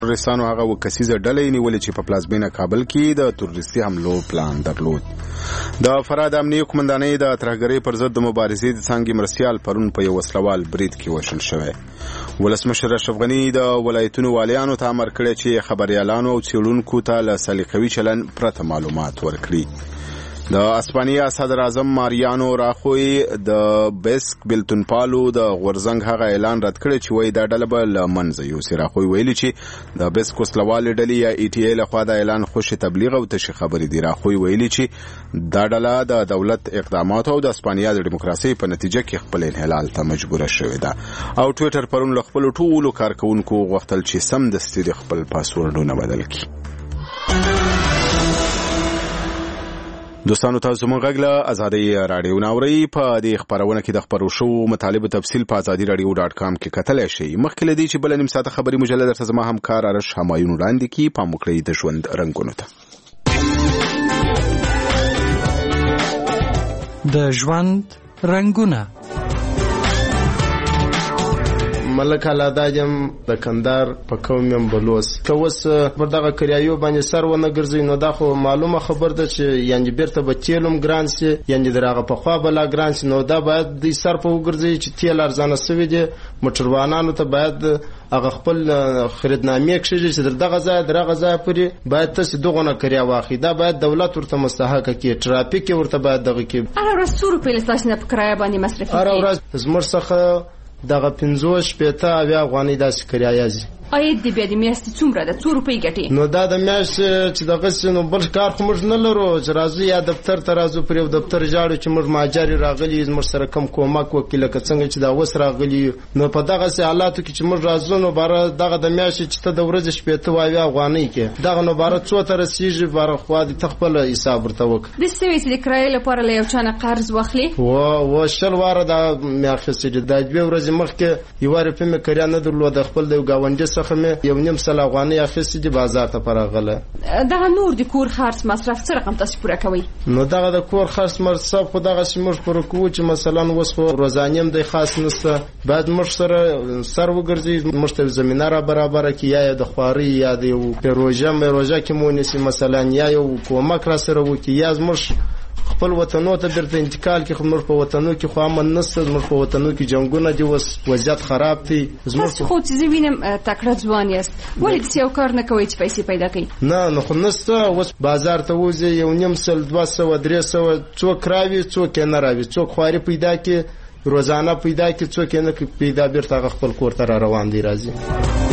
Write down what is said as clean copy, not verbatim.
تروریستانو هغه وکسیزه ډلې نیولې چې په پلازمینه کابل کې د تروریستي حملو پلان درلود. د فراد امنیه قومندانۍ د ترهګرۍ پر ضد د مبارزې د څانګې مرستیال پرون په یو وسلوال برید کې وژل شوی. ولسمشر اشرف غني د ولایتونو والیانو ته امر کړی چې خبريالانو او څېړونکو ته له سلیقوي چلن پرته معلومات ورکړي. د اسپانیا صدر اعظم ماریانو راخوی د بیسک بلتونپالو د غورزنګ هغه اعلان رد کړی چې وایي دا ډله به له منځه یوسي. راخوی ویلي چې د بیسک وسلوالې ډلې یا ای ټي ای لخوا د اعلان خوشي تبلیغ او تشې خبرې دي. راخوی ویلي چې دا ډله د دولت اقداماتو او د اسپانیا د دیموکراسۍ په نتیجه کې خپل انحلال ته مجبوره شوې ده. او ټویټر پرون له خپلو ټولو کارکونکو غوښتل چې سمدستي د خپل پاسورډونه بدل کړي. دوستانو تاسو مونږ غږ له ازادۍ راډیو ناوري په دې خبرونه کې د خبرو شو مطالب تفصیل په azadi.radio.com کې کتلای شئ. مخکې لدی چې بل نیم ساعته خبري مجله درته زما همکار ارش همایون وړاندې کی په مکړی د ژوند رنگونو ته. د ژوند رنگونه ملک علاداجم د کندار په قوم بلوس کوس پر دغه کریایو باندې سر ونه ګرځي نو دا خو معلومه خبر ده چې یعنی بیرته به تیلم ګران سي یعنی درغه په خوا بلا ګران سي نو دا باید د سر په وګرځي چې تیل ارزانه سوي دي. موټروانانو ته باید هغه خپل خریدنامې کښې چې دغه ځای درغه ځای پورې باید تاسو دغه کریا واخی. دا باید دولت ورته مستحق کړي. ټرافیک ورته باید دغه کې هر ورځ 100 روپۍ لاسنه په کرایه باندې مصرف کوي. هر ورځ زموږ څخه دغه 50 پېته اویا افغانۍ داسې کرایه ځي. اې د بیا د میاشتې څومره ده 100 روپۍ ګټي؟ نو دا د میاشتې چې دغه سينو بل کار خو موږ نه لرو چې راځو یا دفتر ته راځو پر یو دفتر جاړو چې موږ ماجر راغلي موږ سره کم کومک وکیل څنګه چې دا وس راغلي نو په دغه حالاتو کې چې موږ راځو نو بار دغه د میاشتې چې ته د ورځې شپې ته وایي افغانۍ کې دغه نو بار څو تر سیږي بار خو د تخپل حساب ورته وک د سوي چې کرایه لپاره له یو چانه قرض واخلي و شل واره د میاخستې د دوه ورځې مخکې یو واره په مکریا نه درلود خپل د گاونډي څخه مې یو نیم سل افغانۍ اخیستې دي بازار ته پراغله. دغه نور د کور خرڅ مصرف څه رقم تاسو پوره کوي؟ نو دغه د کور خرڅ مصرف خو دغه سیمور پوره کوو چې مثلا وس خو روزانیم د خاص نسته بعد مخ سره سر وګرځي مشته زمينه را برابر کی یا د خواري یا د پروژه کې مونږ مثلا یا یو کومک را سره وکي یا زموږ خپل وطنو ته درته انتقال کې خمر په وطنو کې خو امن نسته زموږ په وطنو کې جنگونه دي وضعیت خراب دي زموږ خو چې وینم تکړه ځوان یاست ولې چې یو کار نه کوي چې پیسې پیدا کوي نه نو خو نسته وس بازار ته وځي یو نیم سل 200 300 څوک راوي څوک نه راوي څوک خواري پیدا کوي روزانه پیدا کوي څوک نه پیدا بیرته خپل کور ته روان دي راځي.